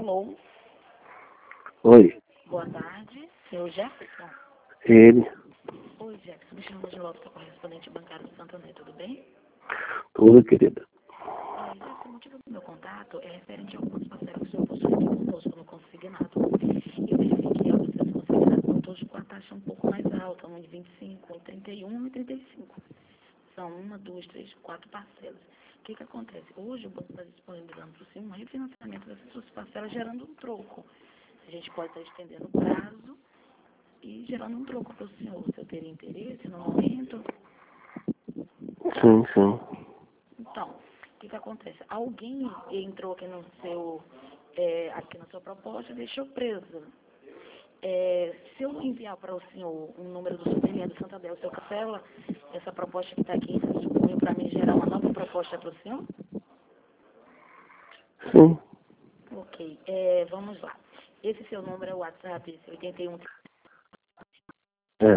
Alô? Oi, Boa tarde, senhor Jefferson. ele, Oi, Jefferson. Me chamo de Lopes, correspondente bancário do Santander, tudo bem? tudo, querida. Jefferson, o motivo do meu contato é referente a algumas parcelas que o senhor possui aqui conosco no consignado. Eu verifiquei alguns desses consignados estão todos com a taxa um pouco mais alta, um de 25, 31 e 35. São uma, duas, três, quatro parcelas. O que acontece? Hoje o banco está disponibilizando para o senhor um refinanciamento dessas suas parcelas, gerando um troco. A gente pode estar estendendo o prazo e gerando um troco para o senhor. Se eu teria interesse no momento. Sim, sim. Então, o que acontece? Alguém entrou aqui no seu, aqui na sua proposta e deixou preso. Se eu enviar para o senhor um número do suplemento do Santander, o senhor cancela essa proposta que está aqui, para mim gerar uma nova proposta para o senhor? Sim. Ok, vamos lá. Esse seu número é o WhatsApp, esse 81. É.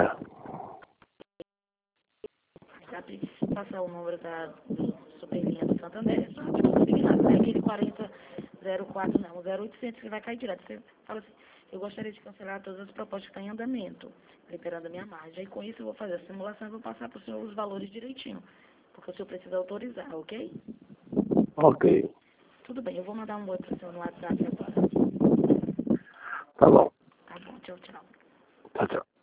WhatsApp, passar o número do Superlinha do Santander, só consignado, não é aquele 4004, não, 0800 que vai cair direto. Você fala assim, eu gostaria de cancelar todas as propostas que estão em andamento, liberando a minha margem. E com isso eu vou fazer a simulação e vou passar para o senhor os valores direitinho, porque o senhor precisa autorizar, ok? Ok. Tudo bem, eu vou mandar um oi para o senhor no WhatsApp agora. Tá bom. Tá bom, tchau, tchau. Tchau, tchau.